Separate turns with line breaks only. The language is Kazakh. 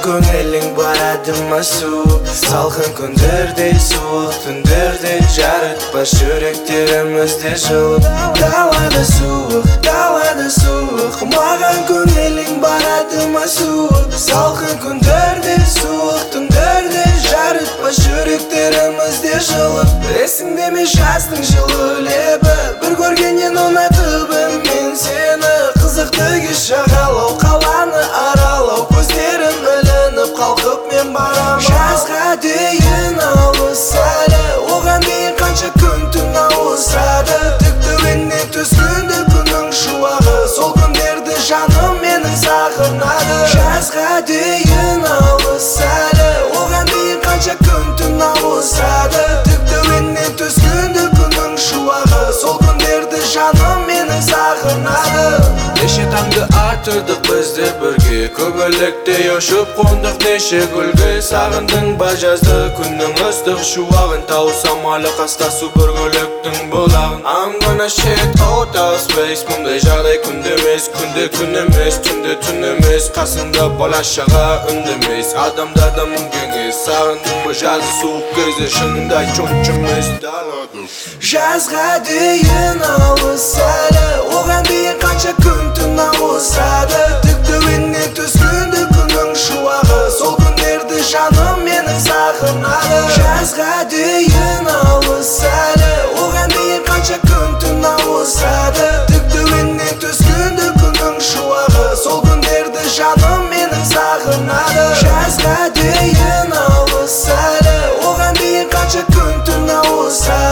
көңілің барадыма суып, салқын күндерде суық түндерде жарытпа жүректерімізде жылып. Далада суық, маған көңілің барадыма суып, салқын күндерде суық түндерде жарытпа жүректерімізде жылып. Есіңде ме жаздың жылы лебі, бір көргеннен ұнатыбым мен сені. Қызықты кеш жағалау, қаланы аралау, көздерім ілініп қалқып мен барам. Жазға дейін алыс әлі, оған дейін қанша күн түн ауысады. Тіктөбеңнен түскенде күннің шуағы, сол күндерді жаным менің сағынады. Жазға дейін алыс әлі, оған дейін қанша күн түн ауысады. Тіктөбеңнен түскенде күннің шуағы, сол күндерді жаным менің сағынады. Неше таңды атырдық бізде бірге, көбелекте ұшып қондық неше гүлге. Сағындың ба жазды күннің ыстық шуағын, таусам әлі қастасу бір көліктің бұлағын. I'm gonna shit out of space, мұндай жағдай күнде емес, күнде күн емес, түнде түн емес. Қасында бала шаға үндемес, адамдарда мың кеңес. Сағындың ба жазы суық кезде, шынында чонч емес. Жазға дейін алыс әлі, оған дейін қанша күн түн ауысады. Тіктөбеңнен түскенде күннің шуағы, сол күндерді жаным менің сағынады. Жазға дейін алыс әлі, оған дейін қанша күн түн ауысады. Тіктөбеңнен түскенде күннің шуағы, сол күндерді жаным менің сағынады. Жазға дейін алыс әлі, оған дейін қанша күн түн ауысады.